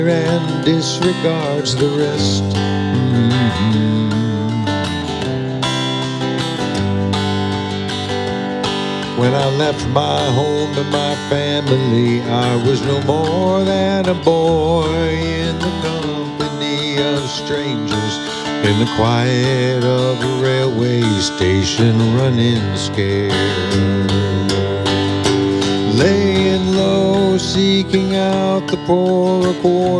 and disregards the rest. When I left my home and my family, I was no more than a boy in the company of strangers, in the quiet of a railway station, running scared. Laying low, seeking out the poorer quarter.